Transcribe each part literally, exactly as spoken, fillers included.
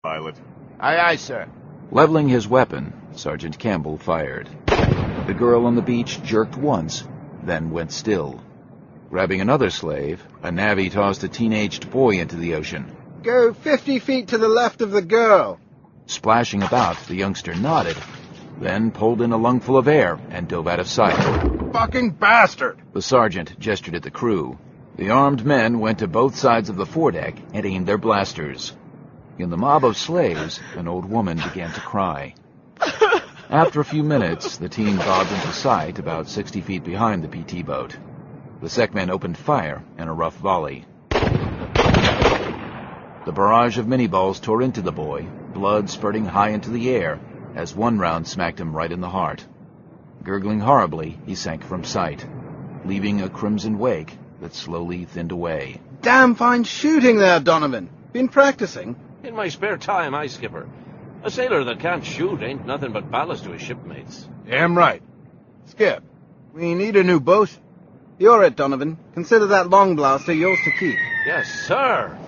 pilot. Aye, aye, sir. Leveling his weapon, Sergeant Campbell fired. The girl on the beach jerked once, then went still. Grabbing another slave, a navvy tossed a teenaged boy into the ocean. Go fifty feet to the left of the girl. Splashing about, the youngster nodded, then pulled in a lungful of air and dove out of sight. Fucking bastard! The sergeant gestured at the crew. The armed men went to both sides of the foredeck and aimed their blasters. In the mob of slaves, an old woman began to cry. After a few minutes, the teen bobbed into sight about sixty feet behind the P T boat. The SecMen opened fire in a rough volley. The barrage of mini-balls tore into the boy, blood spurting high into the air, as one round smacked him right in the heart. Gurgling horribly, he sank from sight, leaving a crimson wake that slowly thinned away. Damn fine shooting there, Donovan. Been practicing? In my spare time, aye, Skipper. A sailor that can't shoot ain't nothing but ballast to his shipmates. Damn right. Skip. We need a new boat. You're it, Donovan. Consider that long blaster yours to keep. Yes, sir.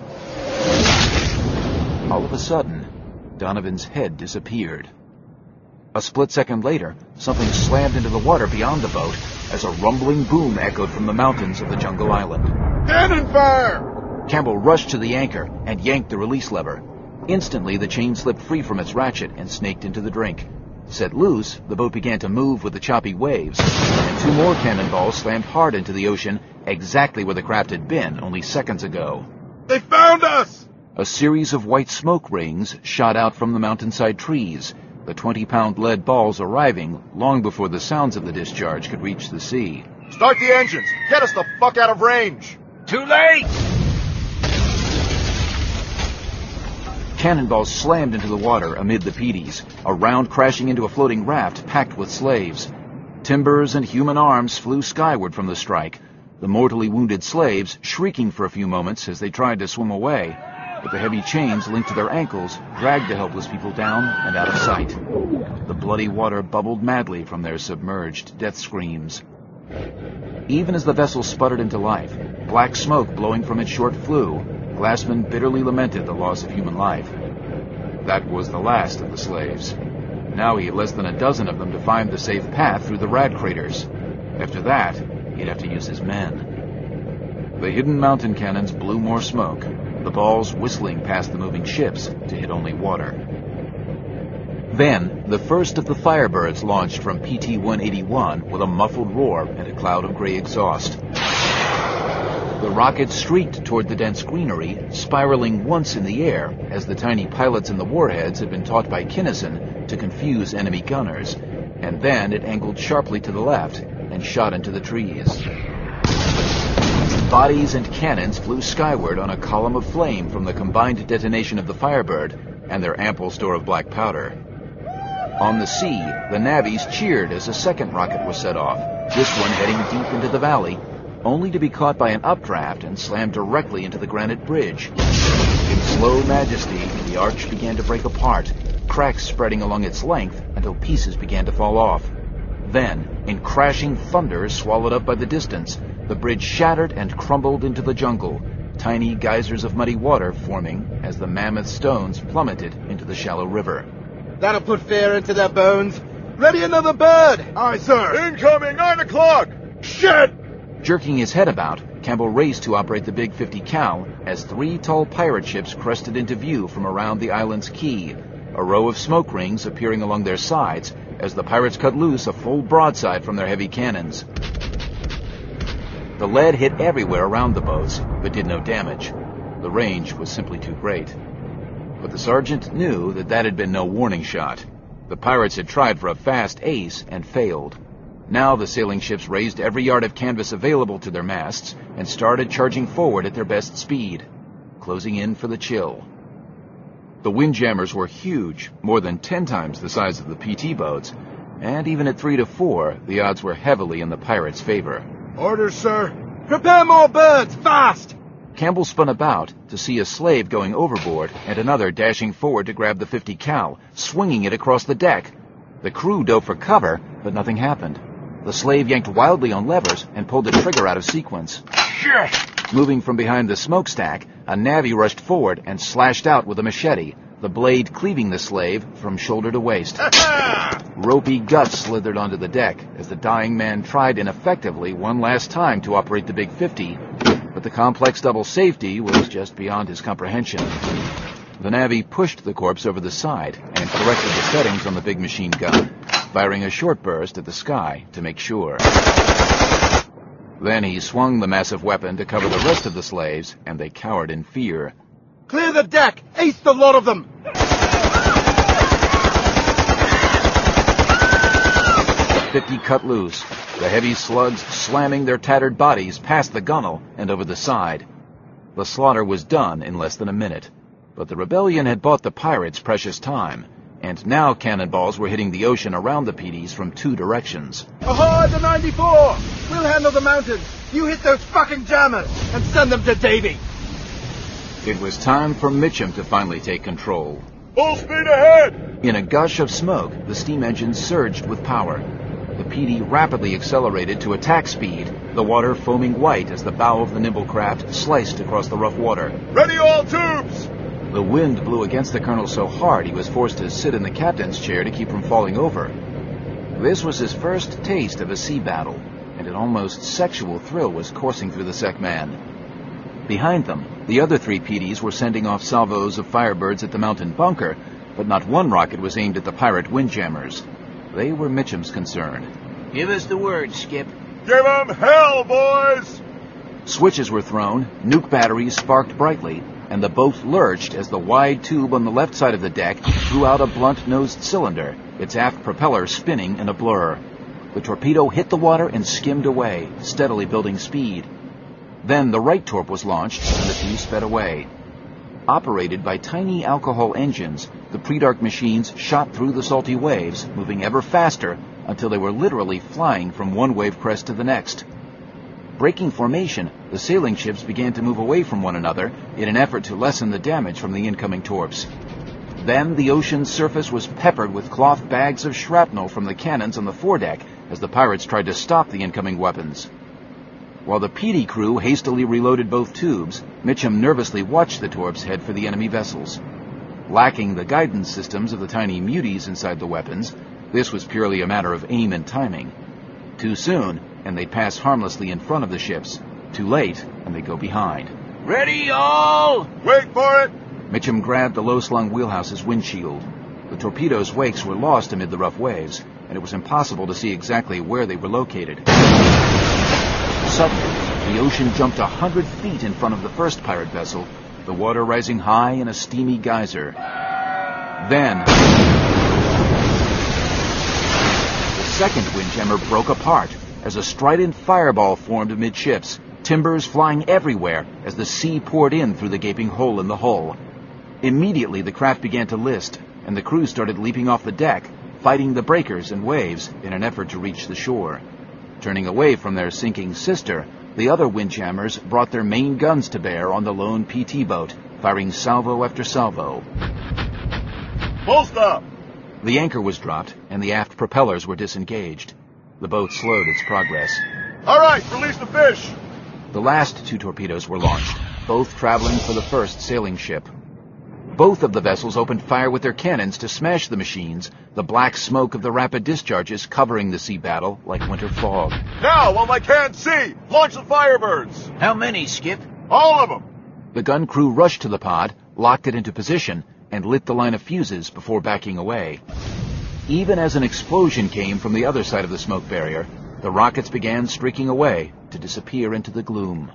All of a sudden, Donovan's head disappeared. A split second later, something slammed into the water beyond the boat as a rumbling boom echoed from the mountains of the jungle island. Cannon fire! Campbell rushed to the anchor and yanked the release lever. Instantly, the chain slipped free from its ratchet and snaked into the drink. Set loose, the boat began to move with the choppy waves, and two more cannonballs slammed hard into the ocean, exactly where the craft had been only seconds ago. They found us! A series of white smoke rings shot out from the mountainside trees, the twenty-pound lead balls arriving long before the sounds of the discharge could reach the sea. Start the engines! Get us the fuck out of range! Too late! Cannonballs slammed into the water amid the peaties, a round crashing into a floating raft packed with slaves. Timbers and human arms flew skyward from the strike, the mortally wounded slaves shrieking for a few moments as they tried to swim away, but the heavy chains linked to their ankles dragged the helpless people down and out of sight. The bloody water bubbled madly from their submerged death screams. Even as the vessel sputtered into life, black smoke blowing from its short flue, Glassman bitterly lamented the loss of human life. That was the last of the slaves. Now he had less than a dozen of them to find the safe path through the rad craters. After that, he'd have to use his men. The hidden mountain cannons blew more smoke, the balls whistling past the moving ships to hit only water. Then, the first of the Firebirds launched from P T one eighty-one with a muffled roar and a cloud of gray exhaust. The rocket streaked toward the dense greenery, spiraling once in the air, as the tiny pilots in the warheads had been taught by Kinnison to confuse enemy gunners, and then it angled sharply to the left and shot into the trees. Bodies and cannons flew skyward on a column of flame from the combined detonation of the Firebird and their ample store of black powder. On the sea, the navvies cheered as a second rocket was set off, this one heading deep into the valley, only to be caught by an updraft and slammed directly into the granite bridge. In slow majesty, the arch began to break apart, cracks spreading along its length until pieces began to fall off. Then, in crashing thunder swallowed up by the distance, the bridge shattered and crumbled into the jungle, tiny geysers of muddy water forming as the mammoth stones plummeted into the shallow river. That'll put fear into their bones. Ready another bird! Aye, sir! Incoming! Nine o'clock! Shit! Jerking his head about, Campbell raced to operate the big fifty cal as three tall pirate ships crested into view from around the island's quay, a row of smoke rings appearing along their sides as the pirates cut loose a full broadside from their heavy cannons. The lead hit everywhere around the boats, but did no damage. The range was simply too great. But the sergeant knew that that had been no warning shot. The pirates had tried for a fast ace and failed. Now the sailing ships raised every yard of canvas available to their masts and started charging forward at their best speed, closing in for the chill. The windjammers were huge, more than ten times the size of the P T boats, and even at three to four, the odds were heavily in the pirates' favor. Orders, sir. Prepare more birds, fast! Campbell spun about to see a slave going overboard and another dashing forward to grab the fifty cal, swinging it across the deck. The crew dove for cover, but nothing happened. The slave yanked wildly on levers and pulled the trigger out of sequence. Shit! Moving from behind the smokestack, a navvy rushed forward and slashed out with a machete, the blade cleaving the slave from shoulder to waist. Ropey guts slithered onto the deck as the dying man tried ineffectively one last time to operate the Big fifty, but the complex double safety was just beyond his comprehension. The navvy pushed the corpse over the side and corrected the settings on the big machine gun, firing a short burst at the sky to make sure. Then he swung the massive weapon to cover the rest of the slaves, and they cowered in fear. Clear the deck! Ace the lot of them! The fifty cut loose, the heavy slugs slamming their tattered bodies past the gunwale and over the side. The slaughter was done in less than a minute, but the rebellion had bought the pirates precious time, and now cannonballs were hitting the ocean around the P Ds from two directions. Ahoy, the ninety-four! We'll handle the mountains. You hit those fucking jammers and send them to Davy. It was time for Mitchum to finally take control. Full speed ahead! In a gush of smoke, the steam engines surged with power. The P D rapidly accelerated to attack speed, the water foaming white as the bow of the nimble craft sliced across the rough water. Ready all tubes! The wind blew against the colonel so hard he was forced to sit in the captain's chair to keep from falling over. This was his first taste of a sea battle, and an almost sexual thrill was coursing through the sick man. Behind them, the other three P Ds were sending off salvos of Firebirds at the mountain bunker, but not one rocket was aimed at the pirate windjammers. They were Mitchum's concern. Give us the word, Skip. Give 'em hell, boys! Switches were thrown, nuke batteries sparked brightly, and the boat lurched as the wide tube on the left side of the deck threw out a blunt-nosed cylinder, its aft propeller spinning in a blur. The torpedo hit the water and skimmed away, steadily building speed. Then the right torp was launched, and the two sped away. Operated by tiny alcohol engines, the pre-dark machines shot through the salty waves, moving ever faster until they were literally flying from one wave crest to the next. Breaking formation, the sailing ships began to move away from one another in an effort to lessen the damage from the incoming torps. Then the ocean's surface was peppered with cloth bags of shrapnel from the cannons on the foredeck as the pirates tried to stop the incoming weapons. While the P D crew hastily reloaded both tubes, Mitchum nervously watched the torps head for the enemy vessels. Lacking the guidance systems of the tiny muties inside the weapons, this was purely a matter of aim and timing. Too soon, and they pass harmlessly in front of the ships. Too late, and they go behind. Ready, all! Wait for it! Mitchum grabbed the low-slung wheelhouse's windshield. The torpedoes' wakes were lost amid the rough waves, and it was impossible to see exactly where they were located. Suddenly, the ocean jumped a hundred feet in front of the first pirate vessel, the water rising high in a steamy geyser. Then, the second windjammer broke apart as a strident fireball formed amidships, timbers flying everywhere as the sea poured in through the gaping hole in the hull. Immediately, the craft began to list, and the crew started leaping off the deck, fighting the breakers and waves in an effort to reach the shore. Turning away from their sinking sister, the other windjammers brought their main guns to bear on the lone P T boat, firing salvo after salvo. Full stop! The anchor was dropped, and the aft propellers were disengaged. The boat slowed its progress. All right, release the fish! The last two torpedoes were launched, both traveling for the first sailing ship. Both of the vessels opened fire with their cannons to smash the machines, the black smoke of the rapid discharges covering the sea battle like winter fog. Now, while I can't see, launch the Firebirds! How many, Skip? All of them! The gun crew rushed to the pod, locked it into position, and lit the line of fuses before backing away. Even as an explosion came from the other side of the smoke barrier, the rockets began streaking away to disappear into the gloom.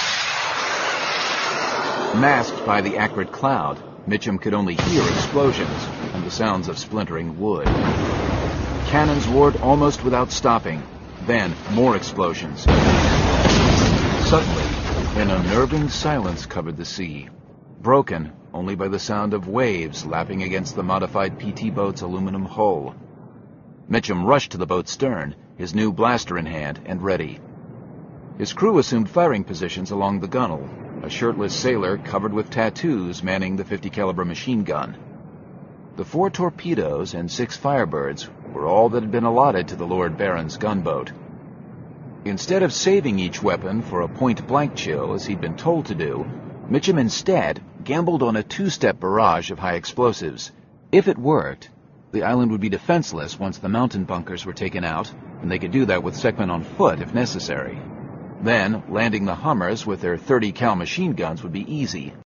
Masked by the acrid cloud, Mitchum could only hear explosions and the sounds of splintering wood. Cannons roared almost without stopping. Then, more explosions. Suddenly, an unnerving silence covered the sea, broken only by the sound of waves lapping against the modified P T boat's aluminum hull. Mitchum rushed to the boat's stern, his new blaster in hand and ready. His crew assumed firing positions along the gunwale, a shirtless sailor covered with tattoos manning the fifty caliber machine gun. The four torpedoes and six Firebirds were all that had been allotted to the Lord Baron's gunboat. Instead of saving each weapon for a point-blank chill as he'd been told to do, Mitchum instead gambled on a two-step barrage of high explosives. If it worked, the island would be defenseless once the mountain bunkers were taken out, and they could do that with Seckman on foot if necessary. Then, landing the Hummers with their thirty cal machine guns would be easy.